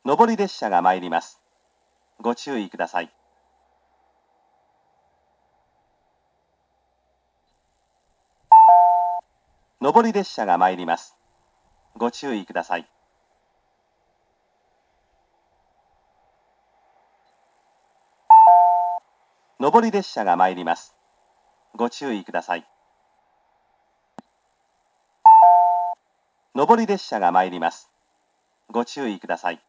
上り列車が参ります。ご注意ください。上り列車が参ります。ご注意ください。上り列車が参ります。ご注意ください。上り列車が参ります。ご注意ください。